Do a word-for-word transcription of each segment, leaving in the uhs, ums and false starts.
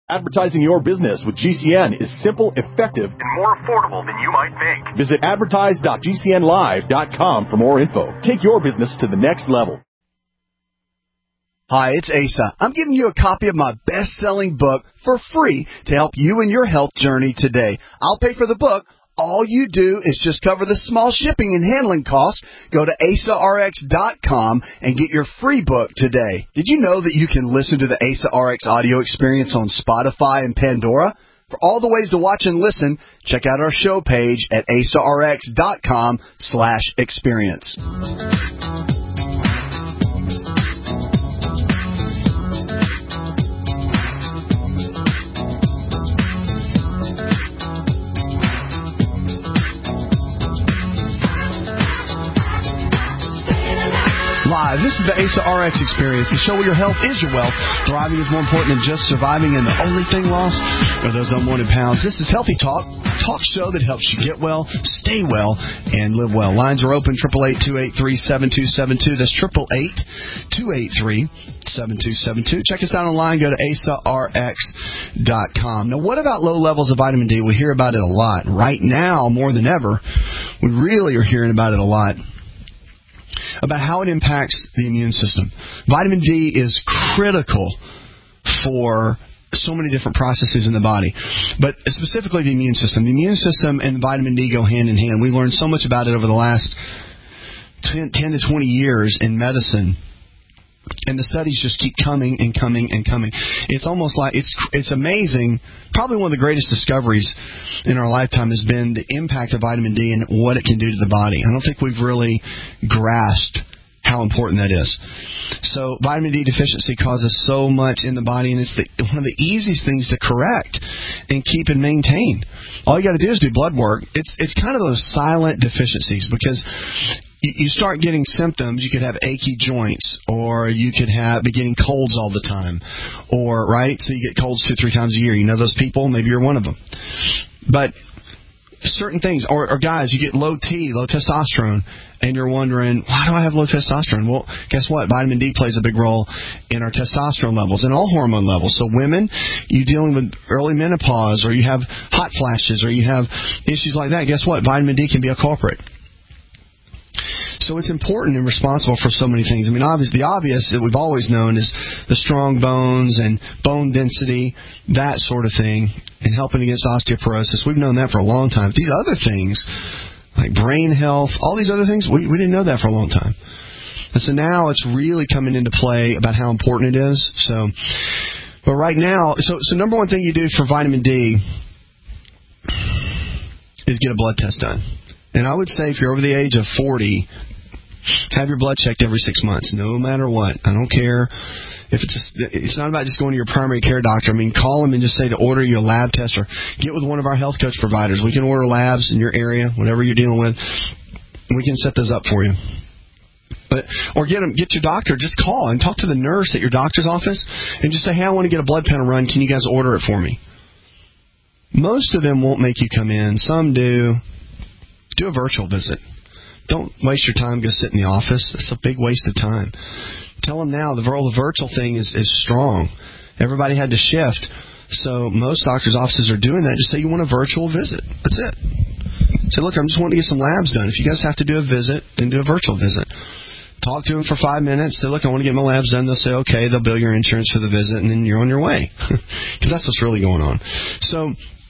Advertising your business with G C N is simple, effective, and more affordable than you might think. Visit advertise dot g c n live dot com for more info. Take your business to the next level. Hi, it's Asa. I'm giving you a copy of my best-selling book for free to help you in your health journey today. I'll pay for the book. All you do is just cover the small shipping and handling costs. Go to asa r x dot com and get your free book today. Did you know that you can listen to the Asa R X audio experience on Spotify and Pandora? For all the ways to watch and listen, check out our show page at asa r x dot com slash experience. Live. This is the Asa R X Experience, the show where your health is your wealth. Thriving is more important than just surviving, and the only thing lost are those unwanted pounds. This is Healthy Talk, talk show that helps you get well, stay well, and live well. Lines are open, eight eight eight, two eight three, seven two seven two. That's eight eight eight, two eight three, seven two seven two. Check us out online. Go to asa r x dot com. Now, what about low levels of vitamin D? We hear about it a lot. Right now, more than ever, we really are hearing about it a lot. About how it impacts the immune system. Vitamin D is critical for so many different processes in the body, but specifically the immune system. The immune system and vitamin D go hand in hand. We learned so much about it over the last ten to twenty years in medicine. And the studies just keep coming and coming and coming. It's almost like it's it's amazing. Probably one of the greatest discoveries in our lifetime has been the impact of vitamin D and what it can do to the body. I don't think we've really grasped how important that is. So vitamin D deficiency causes so much in the body, and it's the, one of the easiest things to correct and keep and maintain. All you got to do is do blood work. It's it's kind of those silent deficiencies, because you start getting symptoms. You could have achy joints, or you could have be getting colds all the time, or right. So you get colds two, three times a year. You know those people? Maybe you're one of them. But certain things, or, or guys, you get low T, low testosterone, and you're wondering, why do I have low testosterone? Well, guess what? Vitamin D plays a big role in our testosterone levels and all hormone levels. So women, you're dealing with early menopause, or you have hot flashes, or you have issues like that. Guess what? Vitamin D can be a culprit. So it's important and responsible for so many things. I mean, obviously, the obvious that we've always known is the strong bones and bone density, that sort of thing, and helping against osteoporosis. We've known that for a long time. These other things, like brain health, all these other things, we, we didn't know that for a long time. And so now it's really coming into play about how important it is. So, but right now, so, so number one thing you do for vitamin D is get a blood test done. And I would say if you're over the age of forty, have your blood checked every six months, no matter what. I don't care if it's a, it's not about just going to your primary care doctor. I mean, call them and just say to order you a lab test, or get with one of our health coach providers. We can order labs in your area, whatever you're dealing with. We can set those up for you. But or get them, get your doctor. Just call and talk to the nurse at your doctor's office and just say, hey, I want to get a blood panel run. Can you guys order it for me? Most of them won't make you come in. Some do. Do a virtual visit. Don't waste your time go sit in the office. It's a big waste of time. Tell them now the virtual thing is, is strong. Everybody had to shift. So most doctors' offices are doing that. Just say you want a virtual visit. That's it. Say, look, I'm just wanting to get some labs done. If you guys have to do a visit, then do a virtual visit. Talk to them for five minutes. Say, look, I want to get my labs done. They'll say, okay. They'll bill your insurance for the visit, and then you're on your way. Because that's what's really going on. So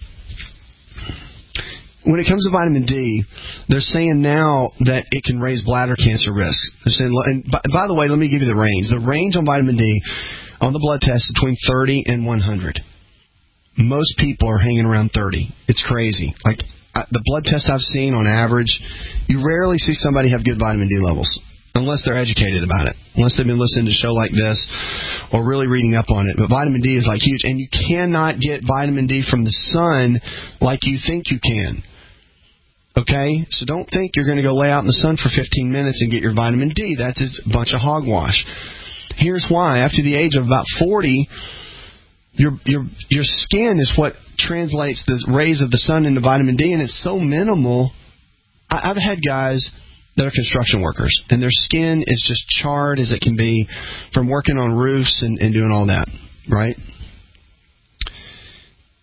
when it comes to vitamin D, they're saying now that it can raise bladder cancer risk. They're saying, and by, by the way, let me give you the range. The range on vitamin D on the blood test is between thirty and one hundred. Most people are hanging around thirty. It's crazy. Like I, the blood tests I've seen on average, you rarely see somebody have good vitamin D levels unless they're educated about it, unless they've been listening to a show like this or really reading up on it. But vitamin D is like huge, and you cannot get vitamin D from the sun like you think you can. Okay? So don't think you're going to go lay out in the sun for fifteen minutes and get your vitamin D. That's just a bunch of hogwash. Here's why. After the age of about forty, your your your skin is what translates the rays of the sun into vitamin D, and it's so minimal. I, I've had guys that are construction workers, and their skin is just charred as it can be from working on roofs and, and doing all that, right?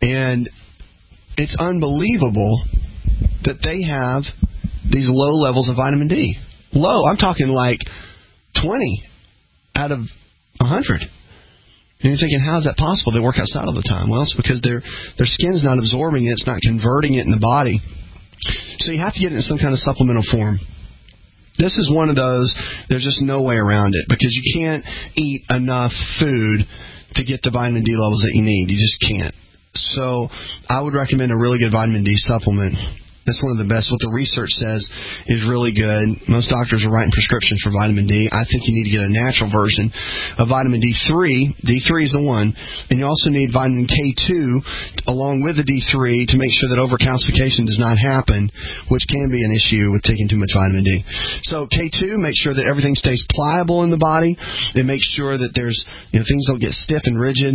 And it's unbelievable that they have these low levels of vitamin D. Low. I'm talking like twenty out of one hundred. And you're thinking, how is that possible? They work outside all the time. Well, it's because their their skin's not absorbing it. It's not converting it in the body. So you have to get it in some kind of supplemental form. This is one of those, there's just no way around it, because you can't eat enough food to get the vitamin D levels that you need. You just can't. So I would recommend a really good vitamin D supplement. That's one of the best. What the research says is really good. Most doctors are writing prescriptions for vitamin D. I think you need to get a natural version of vitamin D three. D three is the one. And you also need vitamin K two along with the D three to make sure that overcalcification does not happen, which can be an issue with taking too much vitamin D. So K two makes sure that everything stays pliable in the body. It makes sure that there's, you know, things don't get stiff and rigid.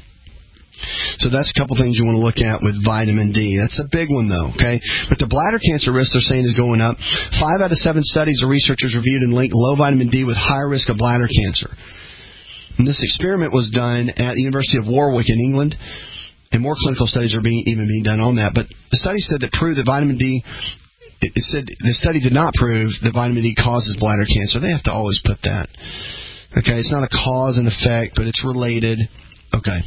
So that's a couple things you want to look at with vitamin D. That's a big one, though, okay? But the bladder cancer risk, they're saying, is going up. Five out of seven studies the researchers reviewed and linked low vitamin D with higher risk of bladder cancer. And this experiment was done at the University of Warwick in England, and more clinical studies are being even being done on that. But the study said that proved that vitamin D, it, it said the study did not prove that vitamin D causes bladder cancer. They have to always put that. Okay, it's not a cause and effect, but it's related. Okay.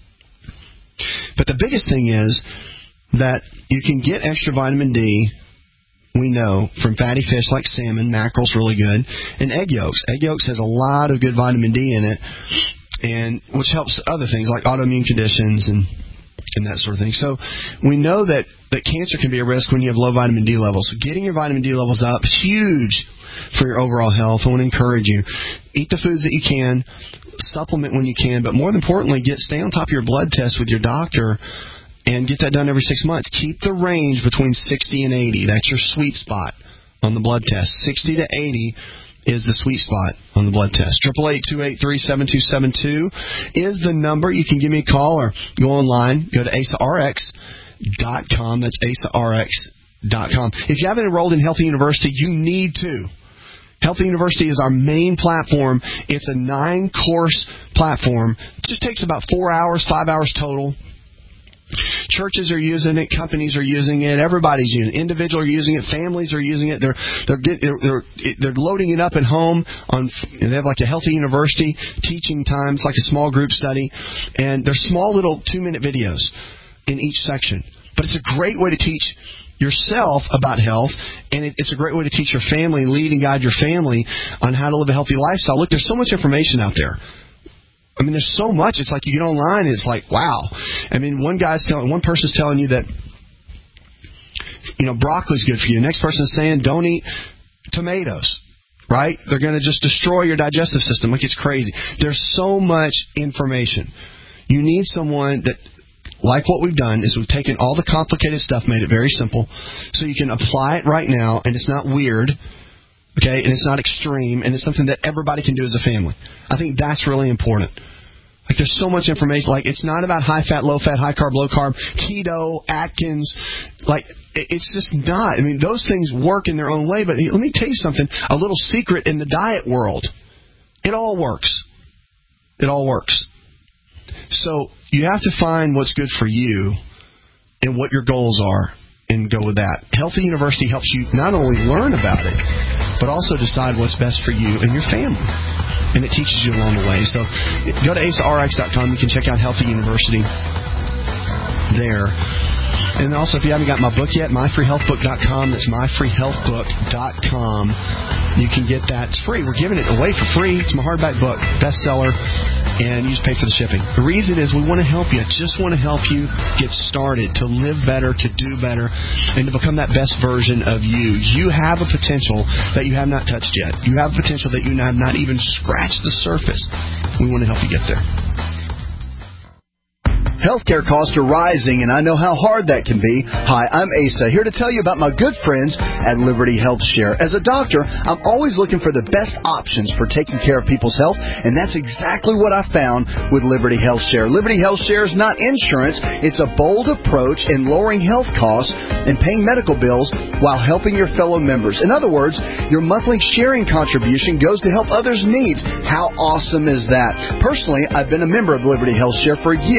But the biggest thing is that you can get extra vitamin D, we know, from fatty fish like salmon. Mackerel's really good. And egg yolks. Egg yolks has a lot of good vitamin D in it, and which helps other things like autoimmune conditions and and that sort of thing. So we know that, that cancer can be a risk when you have low vitamin D levels. So getting your vitamin D levels up, huge for your overall health. I want to encourage you. Eat the foods that you can. Supplement when you can, but more importantly, get stay on top of your blood test with your doctor and get that done every six months. Keep the range between sixty and eighty. That's your sweet spot on the blood test. sixty to eighty is the sweet spot on the blood test. eight eight eight, two eight three, seven two seven two is the number. You can give me a call or go online. Go to A S A R X dot com. That's A S A R X dot com. If you haven't enrolled in Healthy University, you need to. Healthy University is our main platform. It's a nine-course platform. It just takes about four hours, five hours total. Churches are using it. Companies are using it. Everybody's using it. Individuals are using it. Families are using it. They're they're get, they're, they're they're loading it up at home. On they have like a Healthy University teaching time. It's like a small group study, and they're small little two-minute videos in each section. But it's a great way to teach yourself about health, and it, it's a great way to teach your family and lead and guide your family on how to live a healthy lifestyle. Look, there's so much information out there. I mean, there's so much. It's like you get online and it's like, wow. I mean, one guy's telling, one person's telling you that, you know, broccoli's good for you. The next person's saying, don't eat tomatoes, right? They're going to just destroy your digestive system. Like, it's crazy. There's so much information. You need someone that, like what we've done, is we've taken all the complicated stuff, made it very simple, so you can apply it right now, and it's not weird, okay, and it's not extreme, and it's something that everybody can do as a family. I think that's really important. Like, there's so much information. Like, it's not about high-fat, low-fat, high-carb, low-carb, keto, Atkins. Like, it's just not. I mean, those things work in their own way, but let me tell you something, a little secret in the diet world. It all works. It all works. So you have to find what's good for you and what your goals are and go with that. Healthy University helps you not only learn about it, but also decide what's best for you and your family. And it teaches you along the way. So go to A S A R X dot com. You can check out Healthy University there. And also, if you haven't got my book yet, my free health book dot com. That's my free health book dot com. You can get that. It's free. We're giving it away for free. It's my hardback book, bestseller, and you just pay for the shipping. The reason is we want to help you. I just want to help you get started, to live better, to do better, and to become that best version of you. You have a potential that you have not touched yet. You have a potential that you have not even scratched the surface. We want to help you get there. Healthcare costs are rising, and I know how hard that can be. Hi, I'm Asa, here to tell you about my good friends at Liberty Health Share. As a doctor, I'm always looking for the best options for taking care of people's health, and that's exactly what I found with Liberty Health Share. Liberty Health Share is not insurance. It's a bold approach in lowering health costs and paying medical bills while helping your fellow members. In other words, your monthly sharing contribution goes to help others' needs. How awesome is that? Personally, I've been a member of Liberty Health Share for years,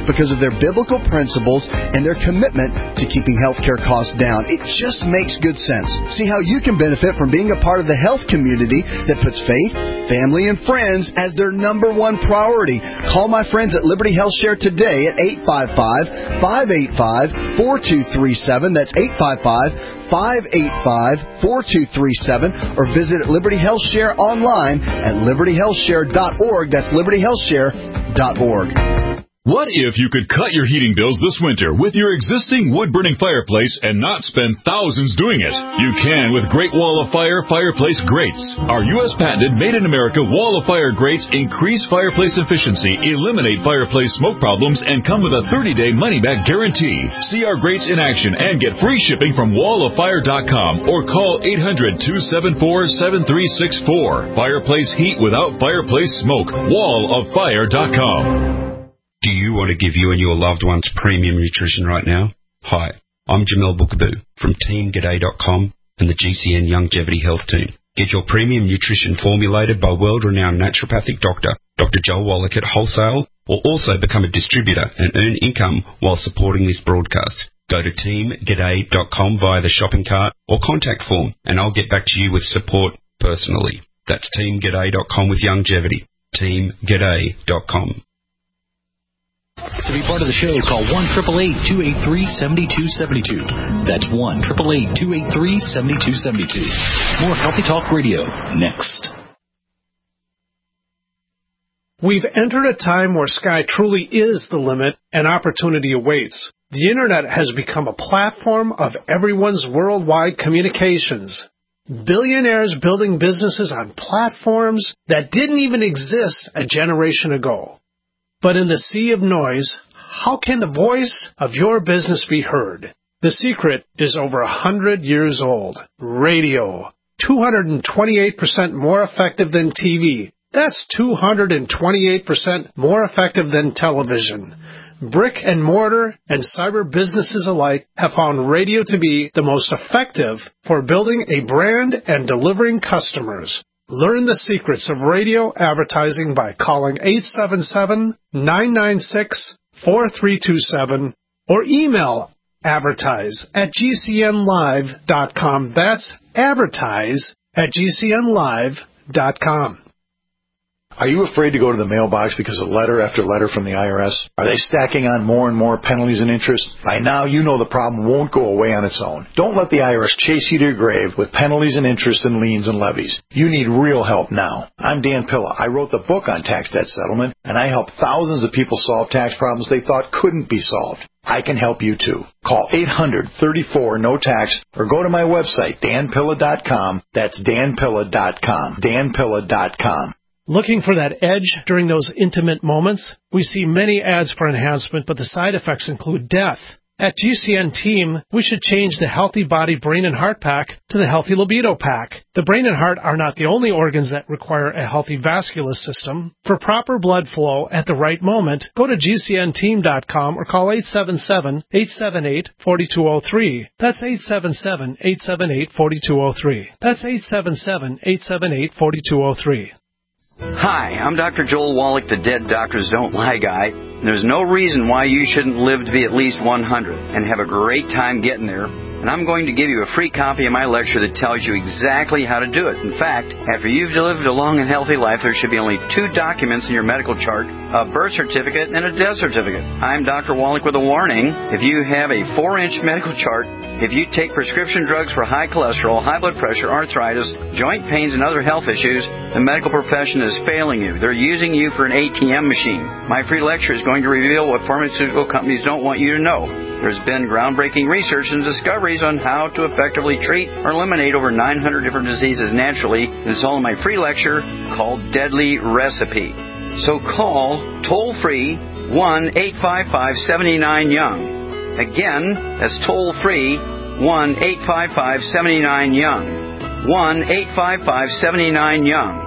because of their biblical principles and their commitment to keeping healthcare costs down. It just makes good sense. See how you can benefit from being a part of the health community that puts faith, family, and friends as their number one priority. Call my friends at Liberty Health Share today at eight five five, five eight five, four two three seven. That's eight five five, five eight five, four two three seven. Or visit Liberty Health Share online at liberty health share dot org. That's liberty health share dot org. What if you could cut your heating bills this winter with your existing wood-burning fireplace and not spend thousands doing it? You can with Great Wall of Fire fireplace grates. Our U S patented made-in-America Wall of Fire grates increase fireplace efficiency, eliminate fireplace smoke problems, and come with a thirty-day money-back guarantee. See our grates in action and get free shipping from wall of fire dot com or call eight hundred, two seven four, seven three six four. Fireplace heat without fireplace smoke. wall of fire dot com. Do you want to give you and your loved ones premium nutrition right now? Hi, I'm Jamel Bookaboo from team g'day dot com and the G C N Longevity Health Team. Get your premium nutrition formulated by world-renowned naturopathic doctor, Doctor Joel Wallach at Wholesale, or also become a distributor and earn income while supporting this broadcast. Go to team g'day dot com via the shopping cart or contact form, and I'll get back to you with support personally. That's team g'day dot com with Longevity. team g'day dot com. To be part of the show, call one eight eight eight, two eight three, seven two seven two. That's one eight eight eight, two eight three, seven two seven two. More Healthy Talk Radio next. We've entered a time where sky truly is the limit and opportunity awaits. The Internet has become a platform of everyone's worldwide communications. Billionaires building businesses on platforms that didn't even exist a generation ago. But in the sea of noise, how can the voice of your business be heard? The secret is over a hundred years old. Radio. two hundred twenty-eight percent more effective than T V. That's two hundred twenty-eight percent more effective than television. Brick and mortar and cyber businesses alike have found radio to be the most effective for building a brand and delivering customers. Learn the secrets of radio advertising by calling eight seven seven, nine nine six, four three two seven or email advertise at g c n live dot com. That's advertise at g c n live dot com. Are you afraid to go to the mailbox because of letter after letter from the I R S? Are they stacking on more and more penalties and interest? By now, you know the problem won't go away on its own. Don't let the I R S chase you to your grave with penalties and interest and liens and levies. You need real help now. I'm Dan Pilla. I wrote the book on tax debt settlement, and I help thousands of people solve tax problems they thought couldn't be solved. I can help you too. Call eight hundred, thirty-four, no tax or go to my website, dan pilla dot com. That's dan pilla dot com. dan pilla dot com. Looking for that edge during those intimate moments? We see many ads for enhancement, but the side effects include death. At G C N Team, we should change the Healthy Body, Brain, and Heart Pack to the Healthy Libido Pack. The brain and heart are not the only organs that require a healthy vascular system. For proper blood flow at the right moment, go to g c n team dot com or call eight seven seven, eight seven eight, four two zero three. That's eight seven seven, eight seven eight, four two zero three. That's eight seven seven, eight seven eight, four two zero three. Hi, I'm Doctor Joel Wallach, the Dead Doctors Don't Lie guy. There's no reason why you shouldn't live to be at least one hundred and have a great time getting there. And I'm going to give you a free copy of my lecture that tells you exactly how to do it. In fact, after you've lived a long and healthy life, there should be only two documents in your medical chart, a birth certificate and a death certificate. I'm Doctor Wallach with a warning. If you have a four-inch medical chart, if you take prescription drugs for high cholesterol, high blood pressure, arthritis, joint pains, and other health issues, the medical profession is failing you. They're using you for an A T M machine. My free lecture is going to reveal what pharmaceutical companies don't want you to know. There's been groundbreaking research and discoveries on how to effectively treat or eliminate over nine hundred different diseases naturally, and it's all in my free lecture called Deadly Recipe. So call toll-free one eight five five, seven nine, young. Again, that's toll-free one eight five five, seven nine, young. one eight five five, seven nine, young.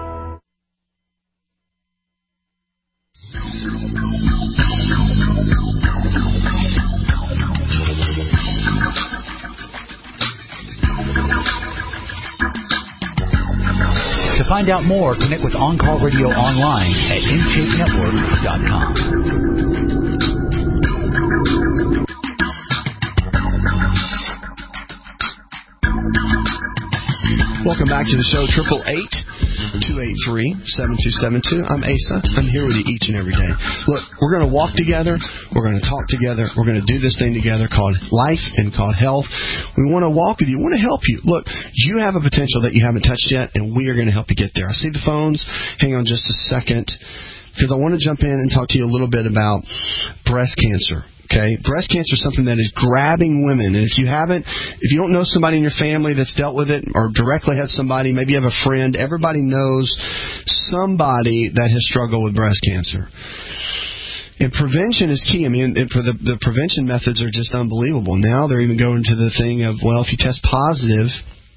To find out more, connect with On Call Radio online at n shape network dot com. back to the show, triple eight, two eight three, seven two seven two. I'm Asa. I'm here with you each and every day. Look, we're going to walk together. We're going to talk together. We're going to do this thing together called life and called health. We want to walk with you. We want to help you. Look, you have a potential that you haven't touched yet, and we are going to help you get there. I see the phones. Hang on just a second, because I want to jump in and talk to you a little bit about breast cancer. Okay, breast cancer is something that is grabbing women, and if you haven't, if you don't know somebody in your family that's dealt with it, or directly had somebody, maybe you have a friend, everybody knows somebody that has struggled with breast cancer. And prevention is key. I mean, for the, the prevention methods are just unbelievable. Now they're even going to the thing of, well, if you test positive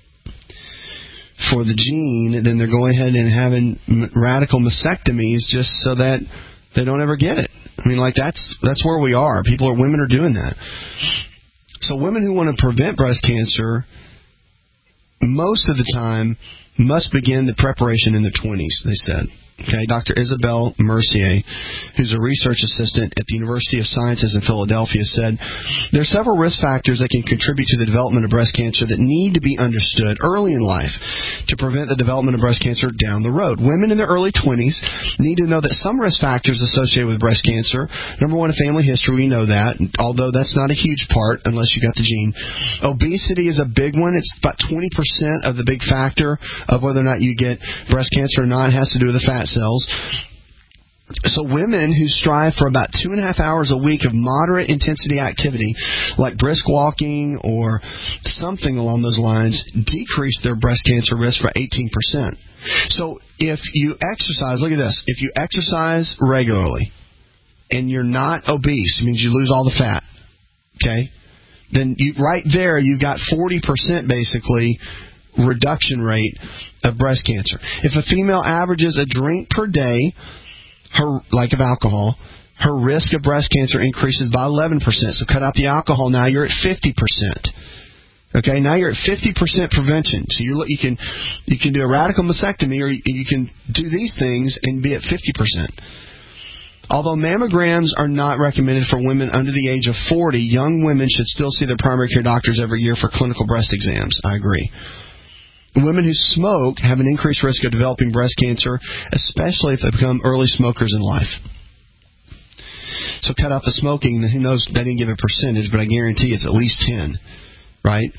for the gene, then they're going ahead and having radical mastectomies just so that they don't ever get it. I mean, like, that's that's where we are. People are, women are doing that. So women who want to prevent breast cancer, most of the time, must begin the preparation in their twenties, they said. Okay, Doctor Isabelle Mercier, who's a research assistant at the University of Sciences in Philadelphia, said there are several risk factors that can contribute to the development of breast cancer that need to be understood early in life to prevent the development of breast cancer down the road. Women in their early twenties need to know that some risk factors associated with breast cancer, number one, a family history, we know that, although that's not a huge part unless you got the gene. Obesity is a big one. It's about twenty percent of the big factor of whether or not you get breast cancer or not. It has to do with the fat cells. So women who strive for about two and a half hours a week of moderate intensity activity, like brisk walking or something along those lines, decrease their breast cancer risk by eighteen percent. So if you exercise, look at this, if you exercise regularly and you're not obese, it means you lose all the fat, okay, then you, right there you got forty percent basically reduction rate of breast cancer. If a female averages a drink per day, her like of alcohol, her risk of breast cancer increases by eleven percent. So cut out the alcohol, now you're at fifty percent. Okay, now you're at fifty percent prevention. So you you can you can do a radical mastectomy, or you, you can do these things and be at fifty percent. Although mammograms are not recommended for women under the age of forty, young women should still see their primary care doctors every year for clinical breast exams. I agree. Women who smoke have an increased risk of developing breast cancer, especially if they become early smokers in life. So cut out the smoking, and who knows, they didn't give a percentage, but I guarantee it's at least ten, right?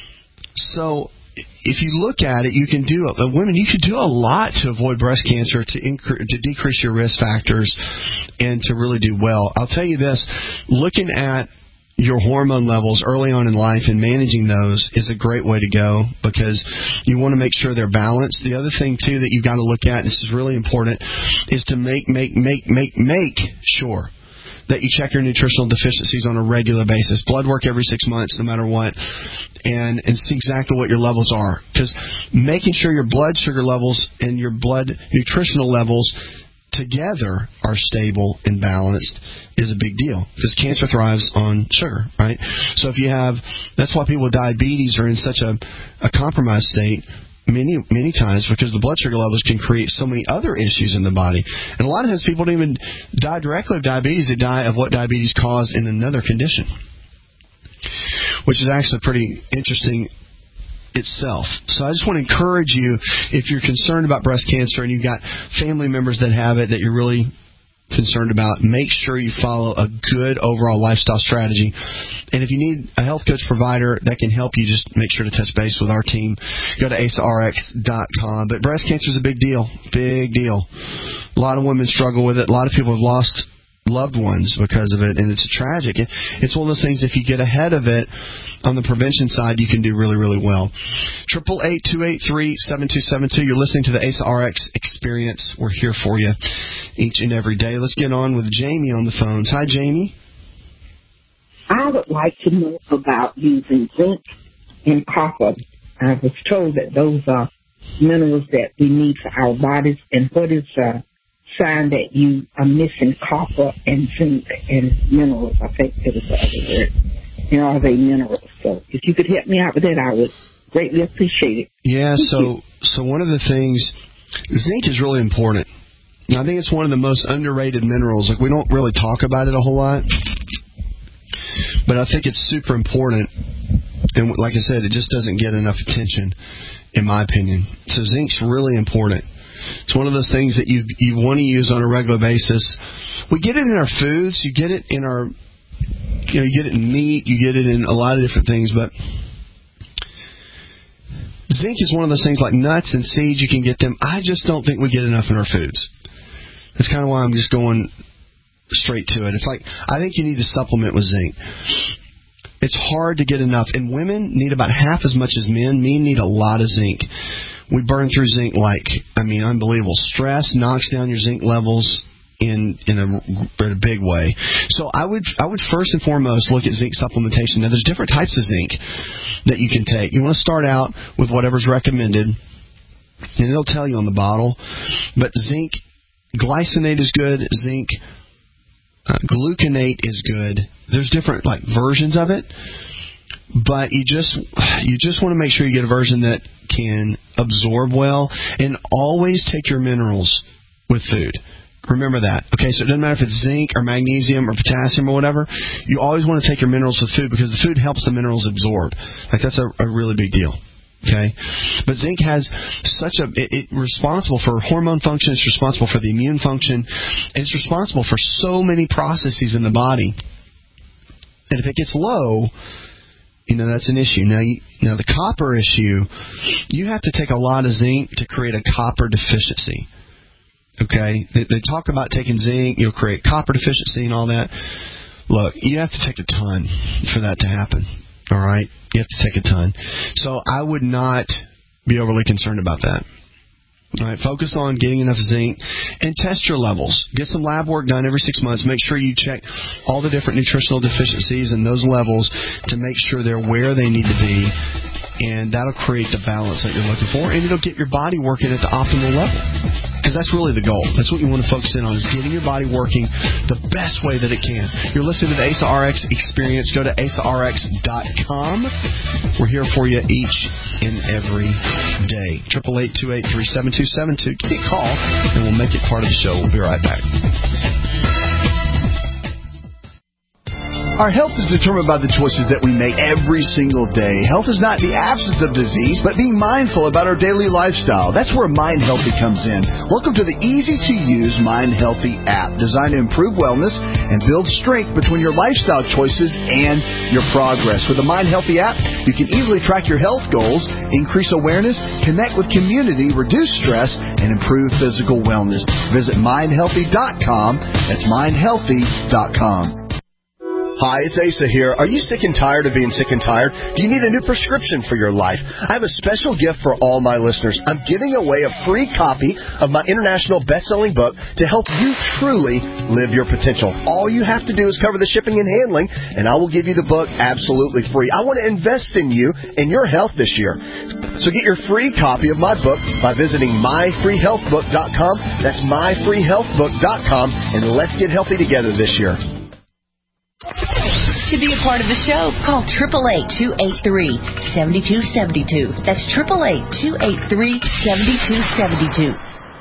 So if you look at it, you can do, uh, women, you can do a lot to avoid breast cancer, to incre- to decrease your risk factors, and to really do well. I'll tell you this, looking at your hormone levels early on in life and managing those is a great way to go, because you want to make sure they're balanced. The other thing, too, that you've got to look at, and this is really important, is to make, make, make, make, make sure that you check your nutritional deficiencies on a regular basis. Blood work every six months, no matter what, and, and see exactly what your levels are. Because making sure your blood sugar levels and your blood nutritional levels together are stable and balanced is a big deal, because cancer thrives on sugar, right? So if you have, that's why people with diabetes are in such a, a compromised state many, many times, because the blood sugar levels can create so many other issues in the body. And a lot of times people don't even die directly of diabetes, they die of what diabetes caused in another condition, which is actually pretty interesting itself. So I just want to encourage you, if you're concerned about breast cancer and you've got family members that have it that you're really concerned about, make sure you follow a good overall lifestyle strategy. And if you need a health coach provider that can help you, just make sure to touch base with our team. Go to asa r x dot com. But breast cancer is a big deal. Big deal. A lot of women struggle with it. A lot of people have lost loved ones because of it, and it's tragic. It's one of those things, if you get ahead of it on the prevention side, you can do really, really well. Triple eight two eight three seven two seven two. You're listening to the Asa R X Experience. We're here for you each and every day. Let's get on with Jamie on the phones. Hi, Jamie. I would like to know about using zinc and copper. I was told that those are minerals that we need for our bodies, and what is a sign that you are missing copper and zinc and minerals? I think it was the other word. And are they minerals? So if you could help me out with that, I would greatly appreciate it. Yeah, Thank so you. so one of the things, zinc is really important. And I think it's one of the most underrated minerals. Like, we don't really talk about it a whole lot, but I think it's super important. And like I said, it just doesn't get enough attention. in my opinion. So zinc's really important. It's one of those things that you you want to use on a regular basis. We get it in our foods. You get it in our, you know, you get it in meat. You get it in a lot of different things. But zinc is one of those things like nuts and seeds. You can get them. I just don't think we get enough in our foods. That's kind of why I'm just going straight to it. It's like, I think you need to supplement with zinc. It's hard to get enough. And women need about half as much as men. Men need a lot of zinc. We burn through zinc like, I mean, unbelievable. Stress knocks down your zinc levels in in a, in a big way. So I would I would first and foremost look at zinc supplementation. Now, there's different types of zinc that you can take. You want to start out with whatever's recommended, and it'll tell you on the bottle. But zinc glycinate is good. Zinc uh, gluconate is good. There's different like versions of it. But you just you just want to make sure you get a version that can absorb well, and always take your minerals with food. Remember that. Okay, so it doesn't matter if it's zinc or magnesium or potassium or whatever. You always want to take your minerals with food because the food helps the minerals absorb. Like that's a, a really big deal. Okay, but zinc has such a it, it responsible for hormone function. It's responsible for the immune function. And it's responsible for so many processes in the body. And if it gets low, you know, that's an issue. Now, you, now the copper issue, you have to take a lot of zinc to create a copper deficiency. Okay? They, they talk about taking zinc, you'll create copper deficiency and all that. Look, you have to take a ton for that to happen. All right? You have to take a ton. So I would not be overly concerned about that. All right, focus on getting enough zinc and test your levels. Get some lab work done every six months. Make sure you check all the different nutritional deficiencies and those levels to make sure they're where they need to be, and that'll create the balance that you're looking for, and it'll get your body working at the optimal level. Because that's really the goal. That's what you want to focus in on, is getting your body working the best way that it can. You're listening to the A S A R X Experience. Go to A S A R X dot com. We're here for you each and every day. eight eight eight, two eight three, seven two seven two. Give me a call, and we'll make it part of the show. We'll be right back. Our health is determined by the choices that we make every single day. Health is not the absence of disease, but being mindful about our daily lifestyle. That's where Mind Healthy comes in. Welcome to the easy-to-use Mind Healthy app, designed to improve wellness and build strength between your lifestyle choices and your progress. With the Mind Healthy app, you can easily track your health goals, increase awareness, connect with community, reduce stress, and improve physical wellness. Visit mind healthy dot com. That's mind healthy dot com. Hi, it's Asa here. Are you sick and tired of being sick and tired? Do you need a new prescription for your life? I have a special gift for all my listeners. I'm giving away a free copy of my international best-selling book to help you truly live your potential. All you have to do is cover the shipping and handling, and I will give you the book absolutely free. I want to invest in you and your health this year. So get your free copy of my book by visiting my free health book dot com. That's my free health book dot com, and let's get healthy together this year. To be a part of the show, call eight eight eight, two eight three, seven two seven two. That's eight eight eight, two eight three, seven two seven two.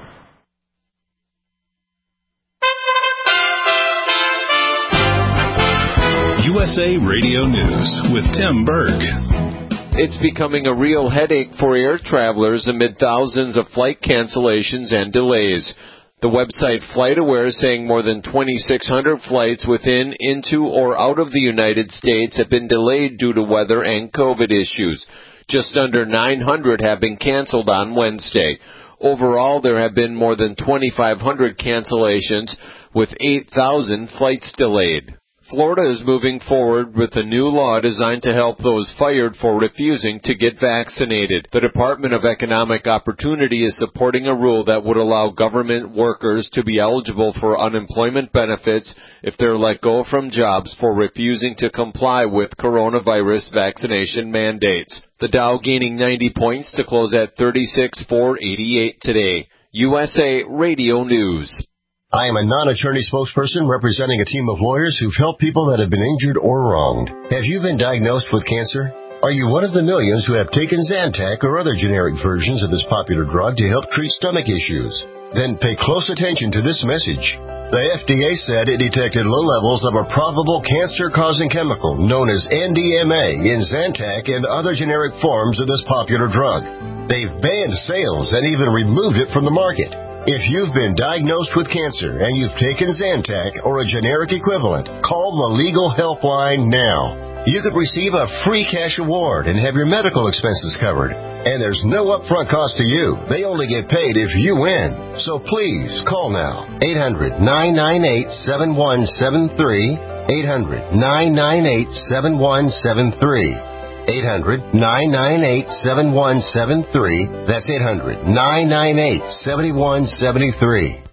U S A Radio News with Tim Berg. It's becoming a real headache for air travelers amid thousands of flight cancellations and delays. The website FlightAware is saying more than twenty-six hundred flights within, into, or out of the United States have been delayed due to weather and COVID issues. Just under nine hundred have been canceled on Wednesday. Overall, there have been more than twenty-five hundred cancellations, with eight thousand flights delayed. Florida is moving forward with a new law designed to help those fired for refusing to get vaccinated. The Department of Economic Opportunity is supporting a rule that would allow government workers to be eligible for unemployment benefits if they're let go from jobs for refusing to comply with coronavirus vaccination mandates. The Dow gaining ninety points to close at thirty-six four eighty-eight today. U S A Radio News. I am a non-attorney spokesperson representing a team of lawyers who've helped people that have been injured or wronged. Have you been diagnosed with cancer? Are you one of the millions who have taken Zantac or other generic versions of this popular drug to help treat stomach issues? Then pay close attention to this message. The F D A said it detected low levels of a probable cancer-causing chemical known as N D M A in Zantac and other generic forms of this popular drug. They've banned sales and even removed it from the market. If you've been diagnosed with cancer and you've taken Zantac or a generic equivalent, call the Legal Helpline now. You could receive a free cash award and have your medical expenses covered. And there's no upfront cost to you. They only get paid if you win. So please, call now. eight hundred, nine nine eight, seven one seven three. eight hundred, nine nine eight, seven one seven three. eight hundred, nine nine eight, seven one seven three. That's eight hundred, nine nine eight, seven one seven three.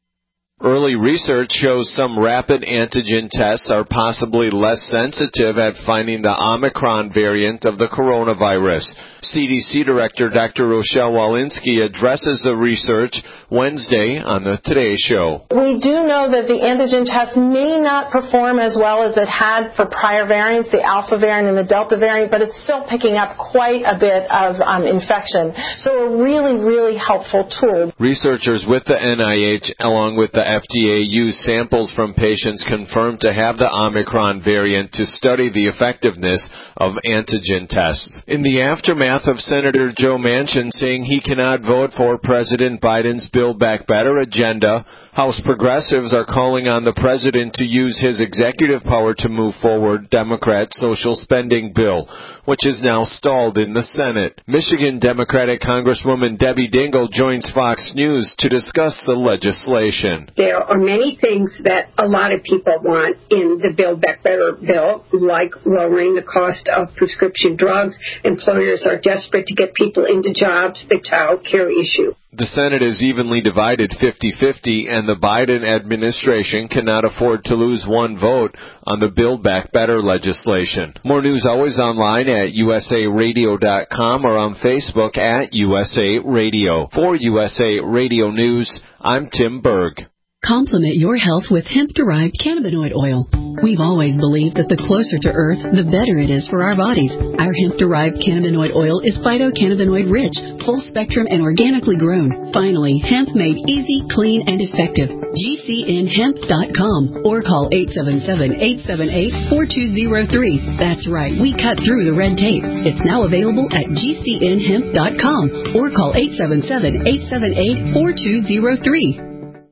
Early research shows some rapid antigen tests are possibly less sensitive at finding the Omicron variant of the coronavirus. C D C Director Doctor Rochelle Walensky addresses the research Wednesday on the Today Show. We do know that the antigen test may not perform as well as it had for prior variants, the Alpha variant and the Delta variant, but it's still picking up quite a bit of um, infection. So a really, really helpful tool. Researchers with the N I H, along with the F D A, used samples from patients confirmed to have the Omicron variant to study the effectiveness of antigen tests. In the aftermath of Senator Joe Manchin saying he cannot vote for President Biden's Build Back Better agenda, House progressives are calling on the president to use his executive power to move forward Democrats' social spending bill, which is now stalled in the Senate. Michigan Democratic Congresswoman Debbie Dingell joins Fox News to discuss the legislation. There are many things that a lot of people want in the Build Back Better bill, like lowering the cost of prescription drugs. Employers are desperate to get people into jobs, the child care issue. The Senate is evenly divided fifty-fifty, and the Biden administration cannot afford to lose one vote on the Build Back Better legislation. More news always online at U S A radio dot com or on Facebook at U S A Radio. For U S A Radio News, I'm Tim Berg. Complement your health with hemp-derived cannabinoid oil. We've always believed that the closer to Earth, the better it is for our bodies. Our hemp-derived cannabinoid oil is phytocannabinoid-rich, full-spectrum, and organically grown. Finally, hemp made easy, clean, and effective. G C N hemp dot com or call eight seven seven, eight seven eight, four two zero three. That's right, we cut through the red tape. It's now available at G C N hemp dot com or call eight seven seven, eight seven eight, four two zero three.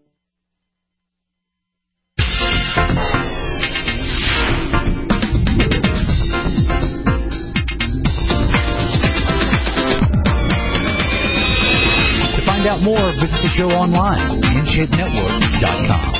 Out more, visit the show online, in shape network dot com.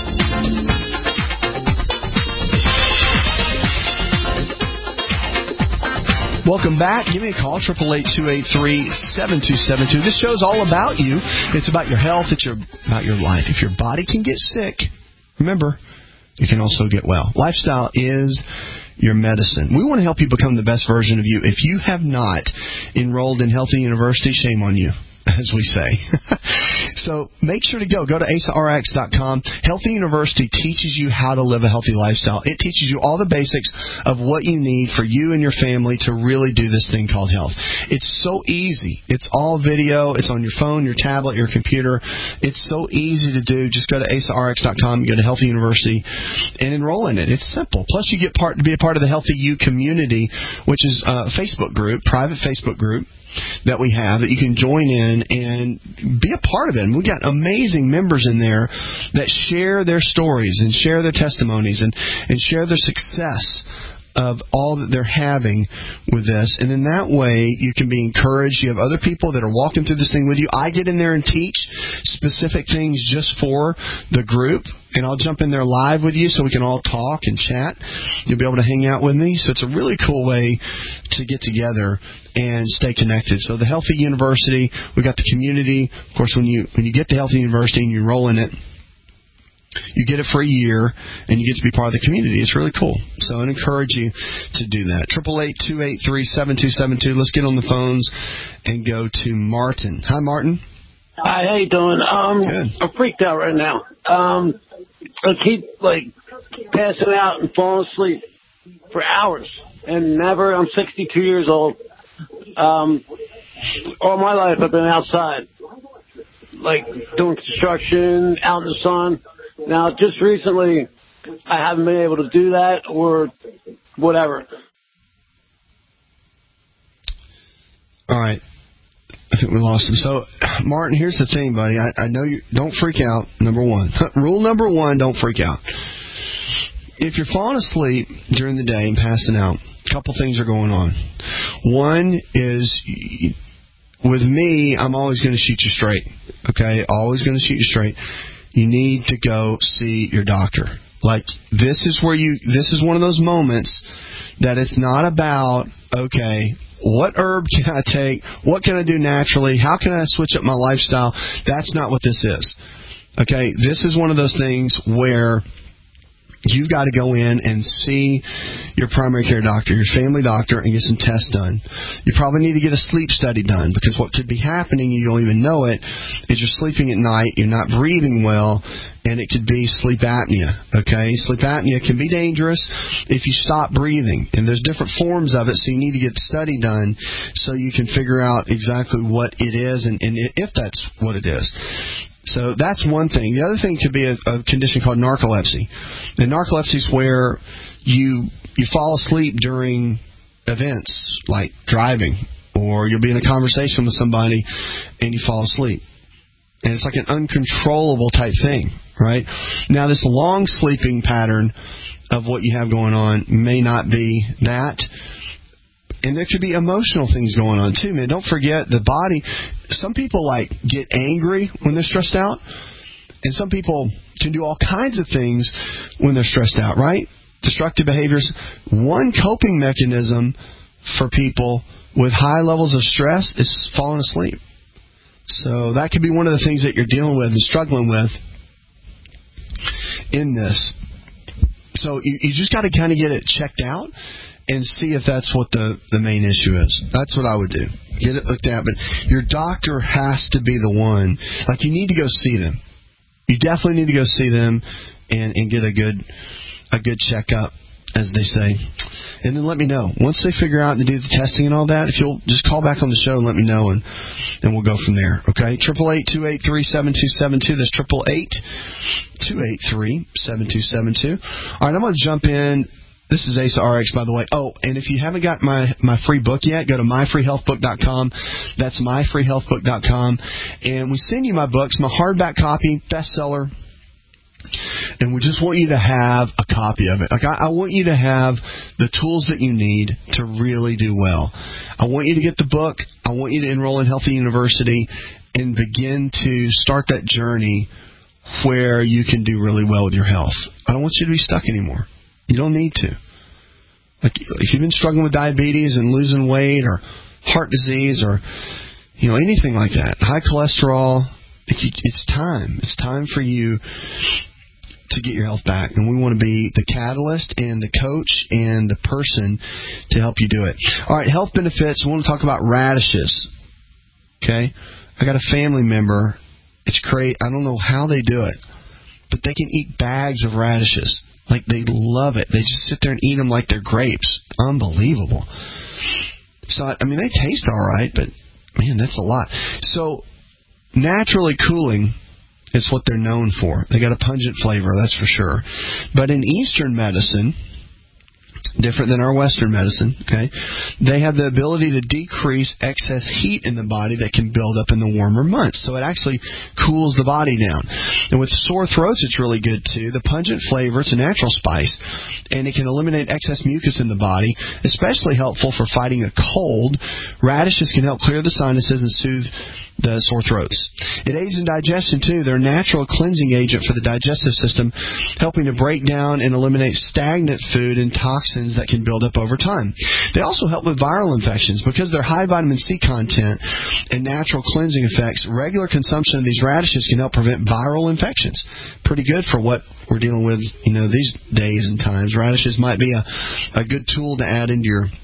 Welcome back. Give me a call, eight eight eight, two eight three, seven two seven two. This show's all about you. It's about your health. It's your, about your life. If your body can get sick, remember, you can also get well. Lifestyle is your medicine. We want to help you become the best version of you. If you have not enrolled in Healthy University, shame on you, as we say. So make sure to go. Go to A S A R X dot com. Healthy University teaches you how to live a healthy lifestyle. It teaches you all the basics of what you need for you and your family to really do this thing called health. It's so easy. It's all video. It's on your phone, your tablet, your computer. It's so easy to do. Just go to A S A R X dot com. You go to Healthy University and enroll in it. It's simple. Plus, you get part to be a part of the Healthy You community, which is a Facebook group, private Facebook group that we have that you can join in and be a part of it. And we've got amazing members in there that share their stories and share their testimonies and, and share their success of all that they're having with this. And in that way, you can be encouraged. You have other people that are walking through this thing with you. I get in there and teach specific things just for the group, and I'll jump in there live with you so we can all talk and chat. You'll be able to hang out with me. So it's a really cool way to get together and stay connected. So the Healthy University, we got the community. Of course, when you when you get to Healthy University and you roll in it, you get it for a year, and you get to be part of the community. It's really cool. So I'd encourage you to do that. eight eight eight, two eight three, seven two seven two. Let's get on the phones and go to Martin. Hi, Martin. Hi, how you doing? Um, Good. I'm freaked out right now. Um, I keep, like, passing out and falling asleep for hours, and never, I'm sixty-two years old. Um, all my life I've been outside. like doing construction out in the sun. Now, just recently, I haven't been able to do that or whatever. All right. I think we lost him. So, Martin, here's the thing, buddy. I, I know you don't freak out, number one. Rule number one, don't freak out. If you're falling asleep during the day and passing out, a couple things are going on. One is, with me, I'm always going to shoot you straight. Okay? Always going to shoot you straight. You need to go see your doctor. Like, this is where you, this is one of those moments that it's not about, okay, what herb can I take? What can I do naturally? How can I switch up my lifestyle? That's not what this is. Okay? This is one of those things where you've got to go in and see your primary care doctor, your family doctor, and get some tests done. You probably need to get a sleep study done, because what could be happening, you don't even know it, is you're sleeping at night, you're not breathing well, and it could be sleep apnea. Okay? Sleep apnea can be dangerous if you stop breathing, and there's different forms of it, so you need to get the study done so you can figure out exactly what it is and, and if that's what it is. So that's one thing. The other thing could be a, a condition called narcolepsy. And narcolepsy is where you you fall asleep during events like driving, or you'll be in a conversation with somebody and you fall asleep. And it's like an uncontrollable type thing, right? Now, this long sleeping pattern of what you have going on may not be that. And there could be emotional things going on too, man. Don't forget the body. Some people like get angry when they're stressed out, and some people can do all kinds of things when they're stressed out, right? Destructive behaviors. One coping mechanism for people with high levels of stress is falling asleep. So that could be one of the things that you're dealing with and struggling with in this. So you, you just got to kind of get it checked out and see if that's what the, the main issue is. That's what I would do. Get it looked at. But your doctor has to be the one. Like, you need to go see them. You definitely need to go see them and, and get a good a good checkup, as they say. And then let me know. Once they figure out and do the testing and all that, if you'll just call back on the show and let me know, and, and we'll go from there. Okay? eight eight eight, two eight three, seven two seven two. That's eight eight eight, two eight three, seven two seven two. All right, I'm going to jump in. This is Asa R X, by the way. Oh, and if you haven't got my, my free book yet, go to my free health book dot com. That's my free health book dot com. And we send you my books, my hardback copy, bestseller. And we just want you to have a copy of it. Like, I, I want you to have the tools that you need to really do well. I want you to get the book. I want you to enroll in Healthy University and begin to start that journey where you can do really well with your health. I don't want you to be stuck anymore. You don't need to. Like, if you've been struggling with diabetes and losing weight or heart disease or, you know, anything like that, high cholesterol, it's time. It's time for you to get your health back. And we want to be the catalyst and the coach and the person to help you do it. All right, health benefits. We want to talk about radishes. Okay? I got a family member. It's crazy. I don't know how they do it, but they can eat bags of radishes. Like, they love it. They just sit there and eat them like they're grapes. Unbelievable. So, I mean, they taste all right, but, man, that's a lot. So, naturally cooling is what they're known for. They got a pungent flavor, that's for sure. But in Eastern medicine, different than our Western medicine, okay, they have the ability to decrease excess heat in the body that can build up in the warmer months. So it actually cools the body down. And with sore throats, it's really good too. The pungent flavor, it's a natural spice, and it can eliminate excess mucus in the body, especially helpful for fighting a cold. Radishes can help clear the sinuses and soothe the sore throats. It aids in digestion too. They're a natural cleansing agent for the digestive system, helping to break down and eliminate stagnant food and toxins that can build up over time. They also help with viral infections because their high vitamin C content and natural cleansing effects. Regular consumption of these radishes can help prevent viral infections. Pretty good for what we're dealing with, you know, these days and times. Radishes might be a, a good tool to add into your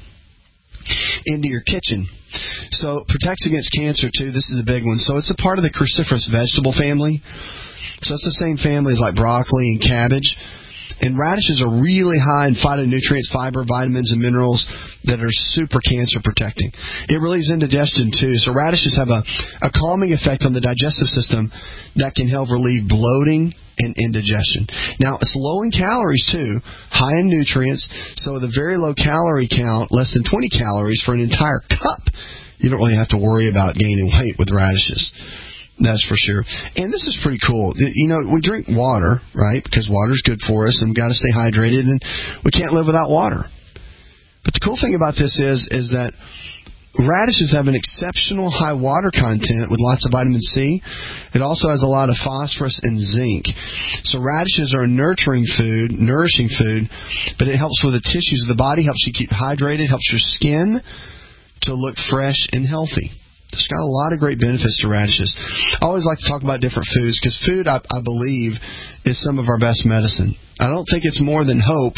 into your kitchen. So it protects against cancer too. This is a big one. So it's a part of the cruciferous vegetable family. So it's the same family as like broccoli and cabbage. And radishes are really high in phytonutrients, fiber, vitamins, and minerals that are super cancer protecting. It relieves indigestion too. So radishes have a, a calming effect on the digestive system that can help relieve bloating and indigestion. Now, it's low in calories too, high in nutrients. So with a very low calorie count, less than twenty calories for an entire cup, you don't really have to worry about gaining weight with radishes. That's for sure. And this is pretty cool. You know, we drink water, right, because water's good for us, and we've got to stay hydrated, and we can't live without water. But the cool thing about this is, is that radishes have an exceptional high water content with lots of vitamin C. It also has a lot of phosphorus and zinc. So radishes are a nurturing food, nourishing food, but it helps with the tissues of the body, helps you keep hydrated, helps your skin to look fresh and healthy. It's got a lot of great benefits to radishes. I always like to talk about different foods because food, I, I believe, is some of our best medicine. I don't think it's more than hope.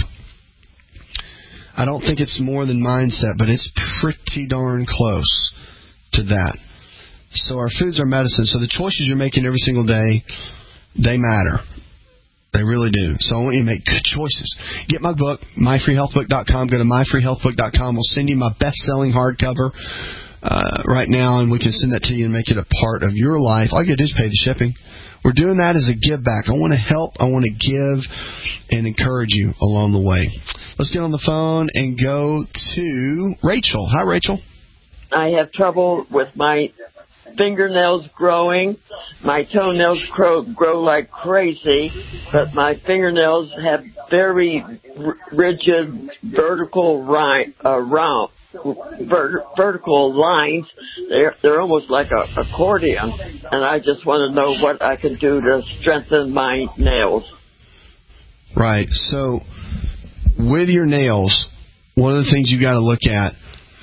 I don't think it's more than mindset, but it's pretty darn close to that. So our foods are medicine. So the choices you're making every single day, they matter. They really do. So I want you to make good choices. Get my book, my free health book dot com. Go to my free health book dot com. We'll send you my best-selling hardcover uh, right now, and we can send that to you and make it a part of your life. All you got to do is pay the shipping. We're doing that as a give back. I want to help. I want to give and encourage you along the way. Let's get on the phone and go to Rachel. Hi, Rachel. I have trouble with my fingernails growing. My toenails grow, grow like crazy, but my fingernails have very r- rigid vertical ri- uh, round, vert- vertical lines. They're, they're almost like a accordion, and I just want to know what I can do to strengthen my nails. Right. So with your nails, one of the things you got to look at,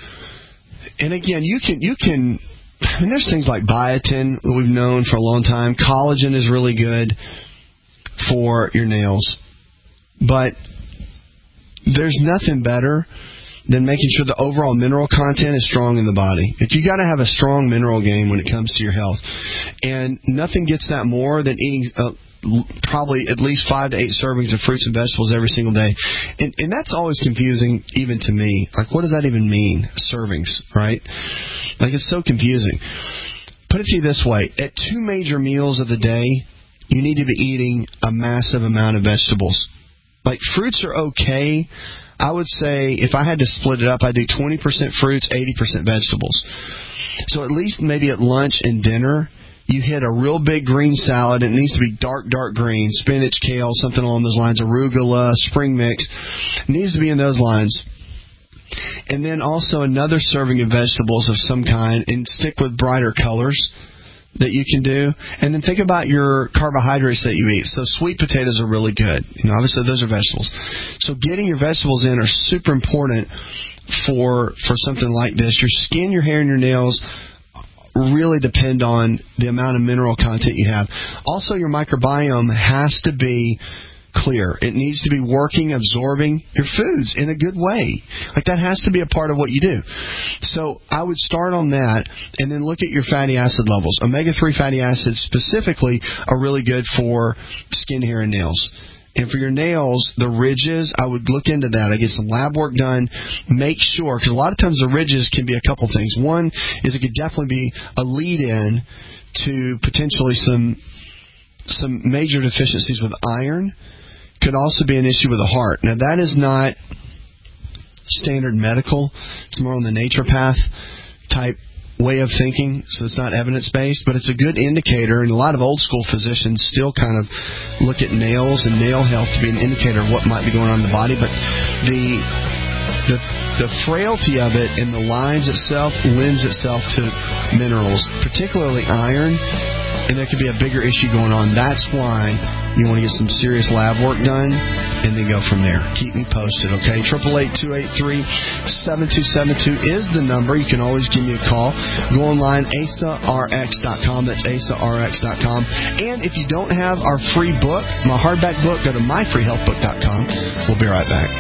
and again, you can you can. I mean, there's things like biotin that we've known for a long time. Collagen is really good for your nails. But there's nothing better than making sure the overall mineral content is strong in the body. If you got to have a strong mineral game when it comes to your health. And nothing gets that more than eating uh, probably at least five to eight servings of fruits and vegetables every single day. And, and that's always confusing even to me. Like, what does that even mean, servings, right? Like, it's so confusing. Put it to you this way. At two major meals of the day, you need to be eating a massive amount of vegetables. Like, fruits are okay. I would say if I had to split it up, I'd do twenty percent fruits, eighty percent vegetables. So at least maybe at lunch and dinner, you hit a real big green salad. It needs to be dark, dark green, spinach, kale, something along those lines, arugula, spring mix. It needs to be in those lines. And then also another serving of vegetables of some kind, and stick with brighter colors that you can do. And then think about your carbohydrates that you eat. So sweet potatoes are really good. You know, obviously those are vegetables. So getting your vegetables in are super important for for something like this. Your skin, your hair, and your nails really depend on the amount of mineral content you have. Also, your microbiome has to be clear. It needs to be working, absorbing your foods in a good way. Like, that has to be a part of what you do. So I would start on that and then look at your fatty acid levels. omega three fatty acids specifically are really good for skin, hair, and nails. And for your nails, the ridges, I would look into that. I get some lab work done. Make sure, because a lot of times the ridges can be a couple things. One is it could definitely be a lead-in to potentially some some major deficiencies with iron. Could also be an issue with the heart. Now, that is not standard medical. It's more on the naturopath type way of thinking, so it's not evidence-based, but it's a good indicator, and a lot of old-school physicians still kind of look at nails and nail health to be an indicator of what might be going on in the body, but the the, the frailty of it and the lines itself lends itself to minerals, particularly iron, and there could be a bigger issue going on. That's why you want to get some serious lab work done and then go from there. Keep me posted, okay? eight eight eight, two eight three, seven two seven two is the number. You can always give me a call. Go online, A S A R X dot com. That's A S A R X dot com. And if you don't have our free book, my hardback book, go to my free health book dot com. We'll be right back.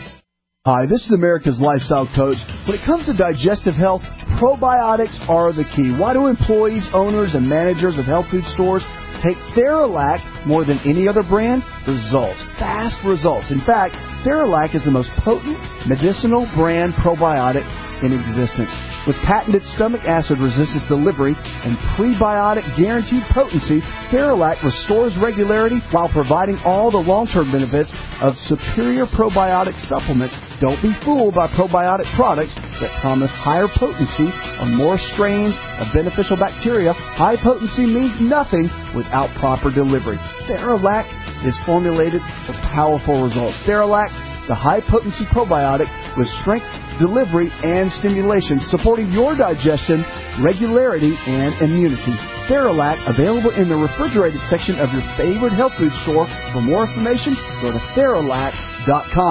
Hi, this is America's Lifestyle Coach. When it comes to digestive health, probiotics are the key. Why do employees, owners, and managers of health food stores Take Theralac more than any other brand, results, fast results. In fact, Theralac is the most potent medicinal brand probiotic in existence. With patented stomach acid resistance delivery and prebiotic guaranteed potency, Theralac restores regularity while providing all the long-term benefits of superior probiotic supplements. Don't be fooled by probiotic products that promise higher potency on more strains of beneficial bacteria. High potency means nothing without proper delivery. Theralac is formulated for powerful results. Theralac, the high-potency probiotic with strength, delivery, and stimulation, supporting your digestion, regularity, and immunity. Theralac, available in the refrigerated section of your favorite health food store. For more information, go to Theralac dot com.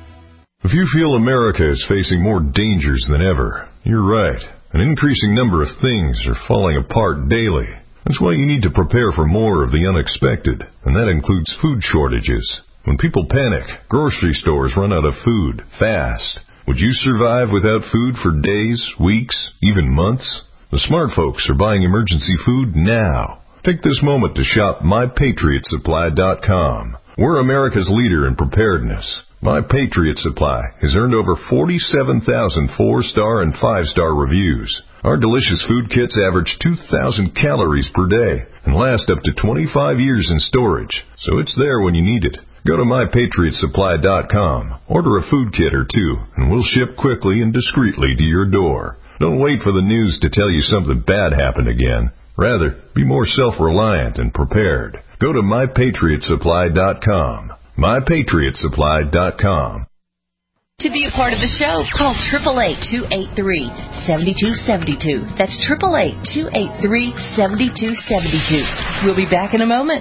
If you feel America is facing more dangers than ever, you're right. An increasing number of things are falling apart daily. That's why you need to prepare for more of the unexpected, and that includes food shortages. When people panic, grocery stores run out of food fast. Would you survive without food for days, weeks, even months? The smart folks are buying emergency food now. Take this moment to shop my patriot supply dot com. We're America's leader in preparedness. My Patriot Supply has earned over forty-seven thousand four-star and five-star reviews. Our delicious food kits average two thousand calories per day and last up to twenty-five years in storage, so it's there when you need it. Go to my patriot supply dot com, order a food kit or two, and we'll ship quickly and discreetly to your door. Don't wait for the news to tell you something bad happened again. Rather, be more self-reliant and prepared. Go to my patriot supply dot com. my patriot supply dot com. To be a part of the show, call eight eight eight, two eight three, seven two seven two. That's eight eight eight, two eight three, seven two seven two. We'll be back in a moment.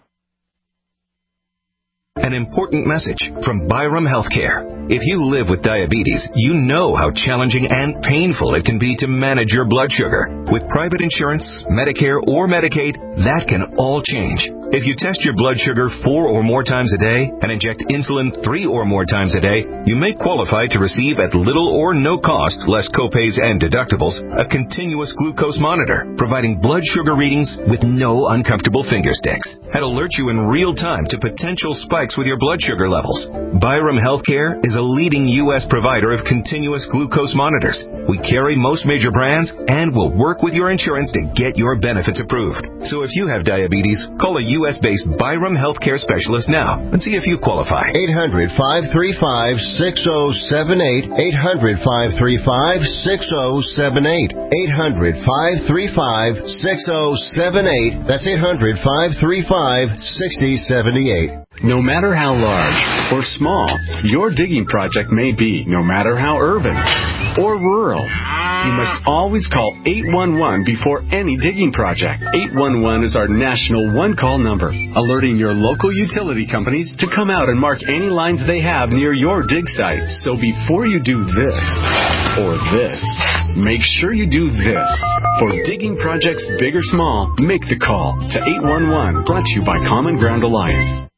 An important message from Byram Healthcare. If you live with diabetes, you know how challenging and painful it can be to manage your blood sugar. With private insurance, Medicare, or Medicaid, that can all change. If you test your blood sugar four or more times a day and inject insulin three or more times a day, you may qualify to receive at little or no cost, less copays and deductibles, a continuous glucose monitor, providing blood sugar readings with no uncomfortable finger sticks. And alert you in real time to potential spikes with your blood sugar levels. Byram Healthcare is a leading U S provider of continuous glucose monitors. We carry most major brands and will work with your insurance to get your benefits approved. So if you have diabetes, call a U S-based Byram Healthcare specialist now and see if you qualify. eight hundred, five three five, six oh seven eight. eight hundred, five three five, six oh seven eight. eight hundred, five three five, six oh seven eight. That's eight hundred, five three five, six oh seven eight. No matter how large or small your digging project may be, no matter how urban or rural, you must always call eight one one before any digging project. eight one one is our national one-call number, alerting your local utility companies to come out and mark any lines they have near your dig site. So before you do this or this, make sure you do this. For digging projects big or small, make the call to eight one one, brought to you by Common Ground Alliance.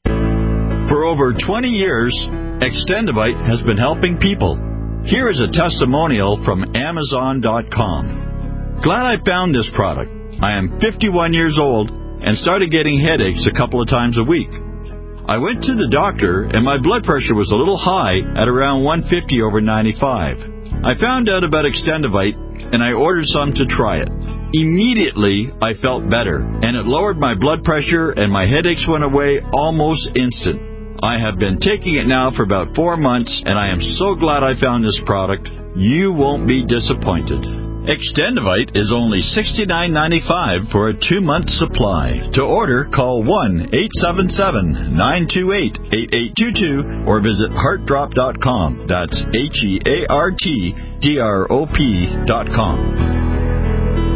For over twenty years, Extendivite has been helping people. Here is a testimonial from Amazon dot com. Glad I found this product. I am fifty-one years old and started getting headaches a couple of times a week. I went to the doctor and my blood pressure was a little high at around one fifty over ninety-five. I found out about Extendivite and I ordered some to try it. Immediately, I felt better, and it lowered my blood pressure and my headaches went away almost instant. I have been taking it now for about four months, and I am so glad I found this product. You won't be disappointed. Extendivite is only sixty-nine ninety-five for a two-month supply. To order, call one eight seven seven, nine two eight, eight eight two two or visit heart drop dot com. That's H E A R T D R O P dot com.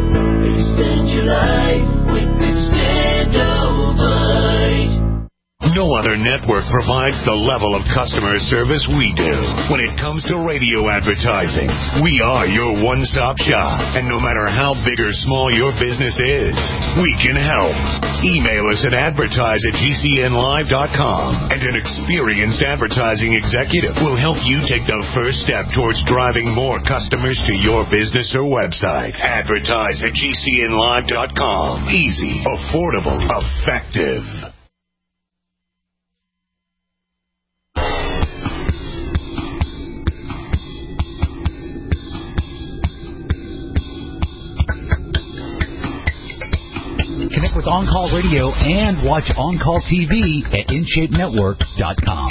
Extend your life with Extendivite. No other network provides the level of customer service we do. When it comes to radio advertising, we are your one-stop shop. And no matter how big or small your business is, we can help. Email us at advertise at g c n live dot com, and an experienced advertising executive will help you take the first step towards driving more customers to your business or website. Advertise at g c n live dot com. Easy, affordable, effective. Connect with On Call Radio and watch On Call T V at in shape network dot com.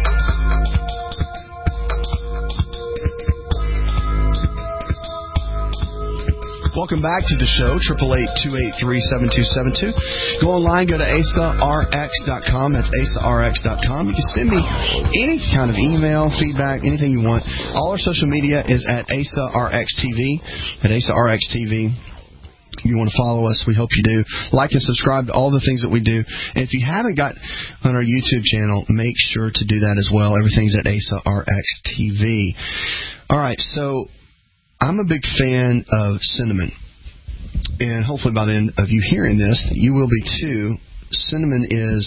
Welcome back to the show, eight eight eight, two eight three, seven two seven two. Go online, go to A S A R X dot com. That's A S A R X dot com. You can send me any kind of email, feedback, anything you want. All our social media is at A S A R X T V, at A S A R X T V. If you want to follow us, we hope you do. Like and subscribe to all the things that we do. And if you haven't got on our YouTube channel, make sure to do that as well. Everything's at A S A R X T V. All right, so I'm a big fan of cinnamon, and hopefully by the end of you hearing this, you will be too. Cinnamon is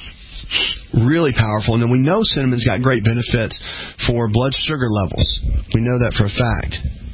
really powerful, and then we know cinnamon's got great benefits for blood sugar levels. We know that for a fact.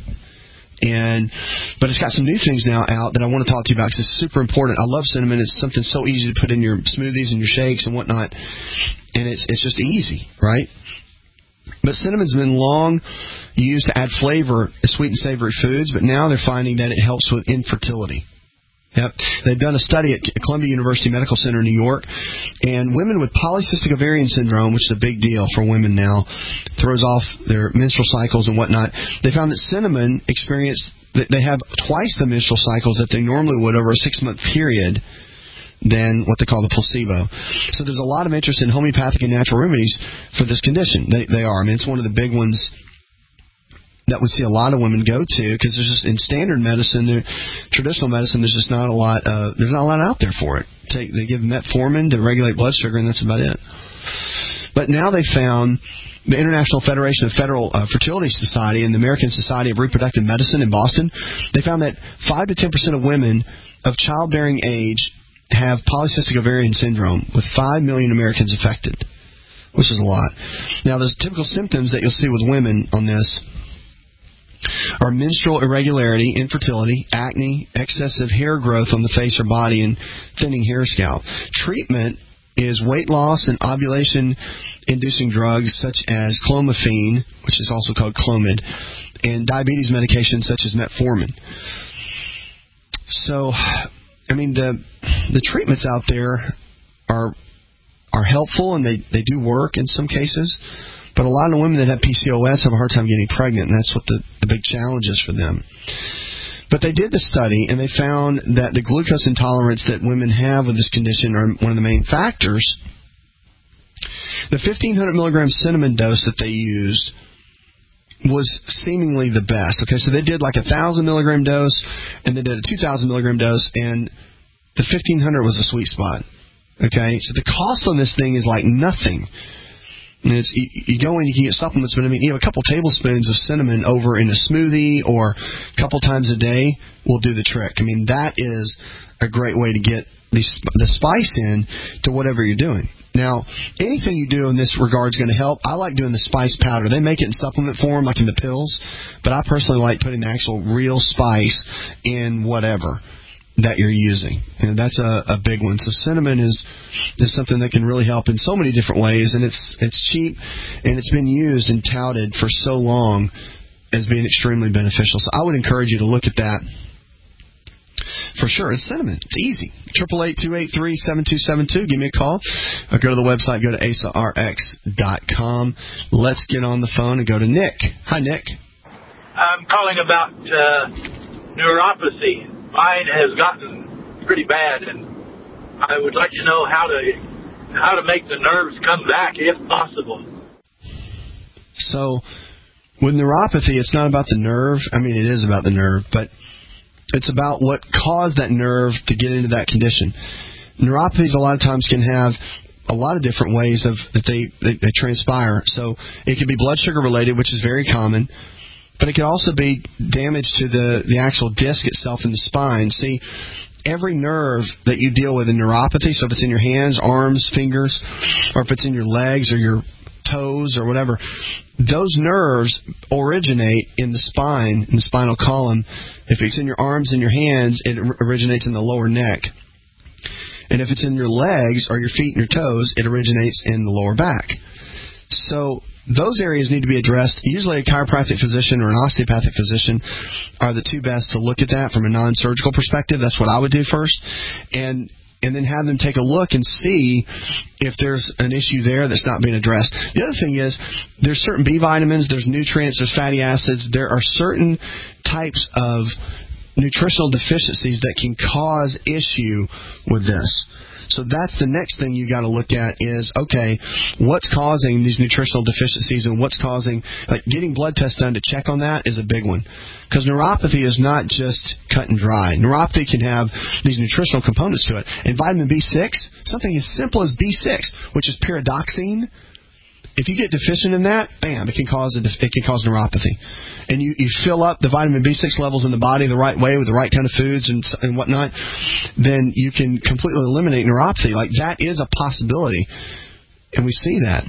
And but it's got some new things now out that I want to talk to you about because it's super important. I love cinnamon. It's something so easy to put in your smoothies and your shakes and whatnot, and it's it's just easy, right? But cinnamon's been long used to add flavor to sweet and savory foods, but now they're finding that it helps with infertility. Yep. They've done a study at Columbia University Medical Center in New York, and women with polycystic ovarian syndrome, which is a big deal for women now, throws off their menstrual cycles and whatnot, they found that cinnamon experienced that they have twice the menstrual cycles that they normally would over a six-month period than what they call the placebo. So there's a lot of interest in homeopathic and natural remedies for this condition. They, they are. I mean, it's one of the big ones that we see a lot of women go to because there's just in standard medicine, traditional medicine, there's just not a lot. Uh, there's not a lot out there for it. Take, they give metformin to regulate blood sugar, and that's about it. But now they found the International Federation of Federal uh, Fertility Society and the American Society of Reproductive Medicine in Boston. They found that five to ten percent of women of childbearing age have polycystic ovarian syndrome, with five million Americans affected, which is a lot. Now, the typical symptoms that you'll see with women on this are menstrual irregularity, infertility, acne, excessive hair growth on the face or body, and thinning hair scalp. Treatment is weight loss and ovulation-inducing drugs such as clomiphene, which is also called Clomid, and diabetes medications such as metformin. So, I mean, the the treatments out there are are helpful, and they, they do work in some cases. But a lot of women that have P C O S have a hard time getting pregnant, and that's what the, the big challenge is for them. But they did the study, and they found that the glucose intolerance that women have with this condition are one of the main factors. The fifteen hundred milligram cinnamon dose that they used was seemingly the best. Okay, so they did like a one thousand milligram dose, and they did a two thousand milligram dose, and the fifteen hundred was a sweet spot. Okay, so the cost on this thing is like nothing. And it's, you, you go in, you can get supplements, but I mean, you know, a couple tablespoons of cinnamon over in a smoothie or a couple times a day will do the trick. I mean, that is a great way to get the, the spice in to whatever you're doing. Now, anything you do in this regard is going to help. I like doing the spice powder. They make it in supplement form, like in the pills, but I personally like putting the actual real spice in whatever that you're using, and that's a, a big one. So cinnamon is is something that can really help in so many different ways, and it's it's cheap, and it's been used and touted for so long as being extremely beneficial. So I would encourage you to look at that for sure. It's cinnamon. It's easy. Triple eight two eight three seven two seven two. Give me a call. Or go to the website. Go to A S A R X dot com. Let's get on the phone and go to Nick. Hi, Nick. I'm calling about uh, neuropathy. Mine has gotten pretty bad, and I would like to know how to how to make the nerves come back, if possible. So, with neuropathy, it's not about the nerve. I mean, it is about the nerve, but it's about what caused that nerve to get into that condition. Neuropathies a lot of times can have a lot of different ways of that they, they, they transpire. So it can be blood sugar related, which is very common, but it can also be damage to the, the actual disc itself in the spine. See, every nerve that you deal with in neuropathy, so if it's in your hands, arms, fingers, or if it's in your legs or your toes or whatever, those nerves originate in the spine, in the spinal column. If it's in your arms and your hands, it originates in the lower neck. And if it's in your legs or your feet and your toes, it originates in the lower back. So those areas need to be addressed. Usually a chiropractic physician or an osteopathic physician are the two best to look at that from a non-surgical perspective. That's what I would do first. And and then have them take a look and see if there's an issue there that's not being addressed. The other thing is there's certain B vitamins, there's nutrients, there's fatty acids. There are certain types of nutritional deficiencies that can cause issue with this. So that's the next thing you got to look at is, okay, what's causing these nutritional deficiencies and what's causing, like getting blood tests done to check on that is a big one. Because neuropathy is not just cut and dry. Neuropathy can have these nutritional components to it. And vitamin B six, something as simple as B six, which is pyridoxine, if you get deficient in that, bam, it can cause a, it can cause neuropathy. And you, you fill up the vitamin B six levels in the body the right way with the right kind of foods and, and whatnot, then you can completely eliminate neuropathy. Like, that is a possibility, and we see that.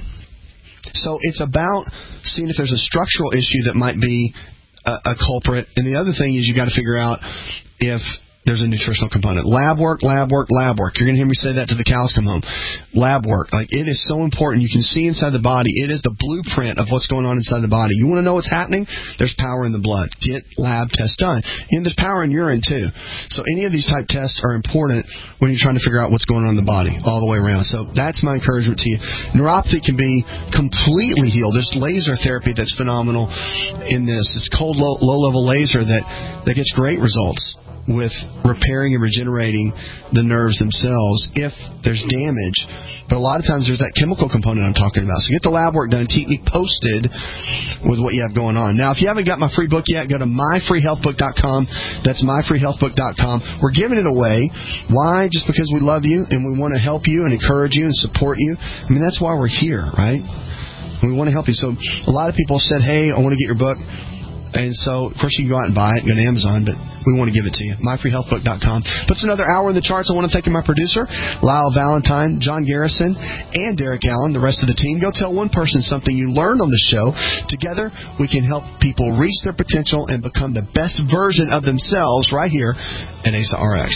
So it's about seeing if there's a structural issue that might be a, a culprit. And the other thing is you got to figure out if there's a nutritional component. Lab work, lab work, lab work. You're going to hear me say that to the cows come home. Lab work. Like, it is so important. You can see inside the body. It is the blueprint of what's going on inside the body. You want to know what's happening? There's power in the blood. Get lab tests done. And there's power in urine, too. So any of these type tests are important when you're trying to figure out what's going on in the body all the way around. So that's my encouragement to you. Neuropathy can be completely healed. There's laser therapy that's phenomenal in this. It's cold, low, low-level laser that, that gets great results with repairing and regenerating the nerves themselves if there's damage. But a lot of times there's that chemical component I'm talking about. So get the lab work done. Keep me posted with what you have going on. Now, if you haven't got my free book yet, go to my free health book dot com. That's my free health book dot com. We're giving it away. Why? Just because we love you and we want to help you and encourage you and support you. I mean, that's why we're here, right? We want to help you. So a lot of people said, hey, I want to get your book. And so, of course, you can go out and buy it, go to Amazon, but we want to give it to you. my free health book dot com. Puts another hour in the charts. I want to thank my producer, Lyle Valentine, John Garrison, and Derek Allen, the rest of the team. Go tell one person something you learned on the show. Together, we can help people reach their potential and become the best version of themselves right here at A S A R X.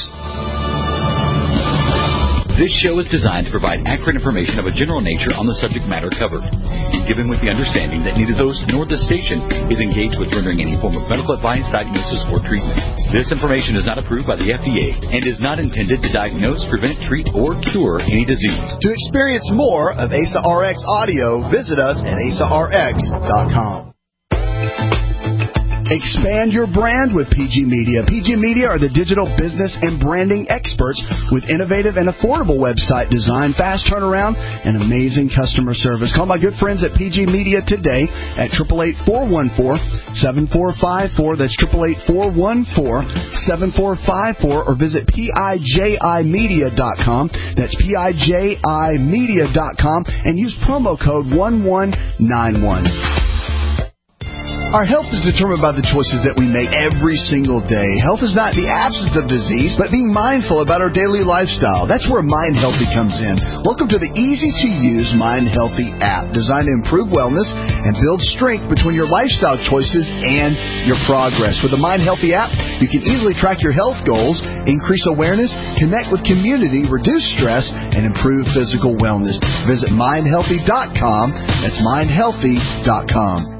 This show is designed to provide accurate information of a general nature on the subject matter covered, given with the understanding that neither the host nor the station is engaged with rendering any form of medical advice, diagnosis, or treatment. This information is not approved by the F D A and is not intended to diagnose, prevent, treat, or cure any disease. To experience more of A S A R X audio, visit us at A S A R X dot com. Expand your brand with P G Media. P G Media are the digital business and branding experts with innovative and affordable website design, fast turnaround, and amazing customer service. Call my good friends at P G Media today at eight eight eight, four one four, seven four five four. That's eight eight eight, four one four, seven four five four. Or visit P I J I media dot com. That's P I J I media dot com. And use promo code one one nine one. Our health is determined by the choices that we make every single day. Health is not the absence of disease, but being mindful about our daily lifestyle. That's where Mind Healthy comes in. Welcome to the easy-to-use Mind Healthy app, designed to improve wellness and build strength between your lifestyle choices and your progress. With the Mind Healthy app, you can easily track your health goals, increase awareness, connect with community, reduce stress, and improve physical wellness. Visit mind healthy dot com. That's mind healthy dot com.